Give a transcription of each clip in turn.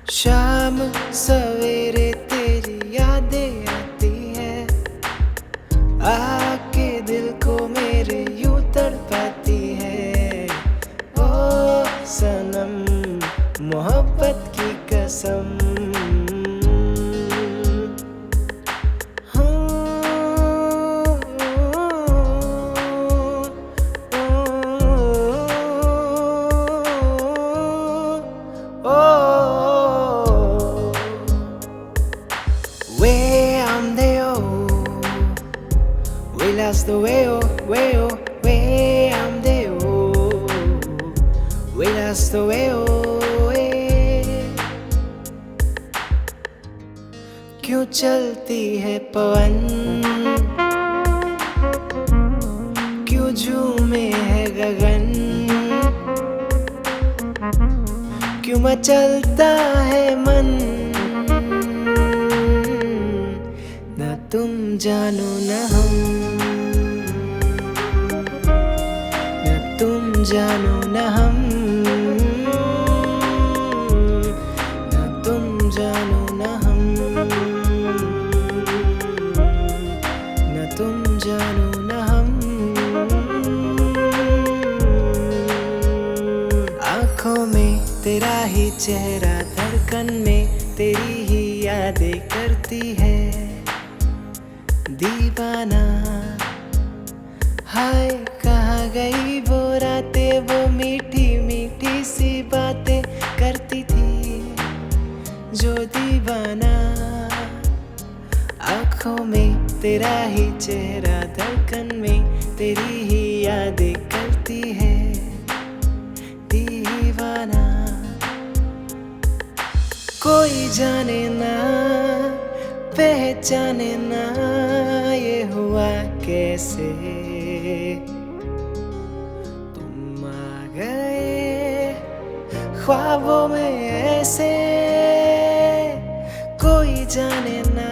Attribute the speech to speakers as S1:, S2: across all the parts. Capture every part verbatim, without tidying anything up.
S1: शाम सवेरे तेरी यादें आती है, आके दिल को मेरे यूं तड़पाती है। ओ सनम मोहब्बत की कसम, that's the way, oh, way, oh, way I'm there, oh, way that's the way, oh, way। क्यों चलती है पवन, क्यों झूमे है गगन, क्यों मचलता है मन, न तुम जानो न हम, तुम जानो न हम, न तुम जानो न हम, न तुम जानो न हम। आँखों में तेरा ही चेहरा, धड़कन में तेरी ही यादें करती है दीवाना। हाय कहाँ गई वो रातें, वो मीठी मीठी सी बातें करती थी जो दीवाना। आँखों में तेरा ही चेहरा, धड़कन में तेरी ही यादें करती है दीवाना। कोई जाने ना पहचाने ना ये हुआ कैसे, तुम आ गए ख्वाबों में ऐसे। कोई जाने ना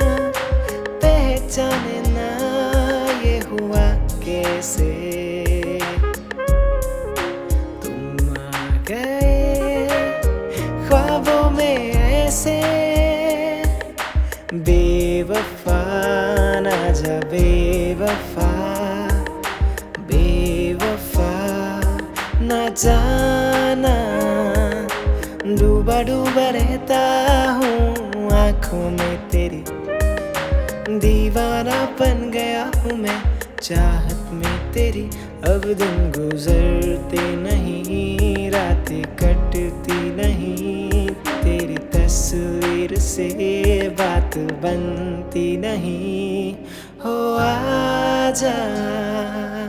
S1: पहचाने ना ये हुआ कैसे, तुम आ गए ख्वाबों में ऐसे। बेवफा ना जा बेवफा, बेवफा ना जाना। डूबा डूबा रहता हूँ आँखों में तेरी, दीवाना बन गया हूँ मैं चाहत में तेरी। अब दिन गुजरते नहीं, रातें कटती नहीं, तेरी तस्वीर से बात बनती नहीं। हो आजा।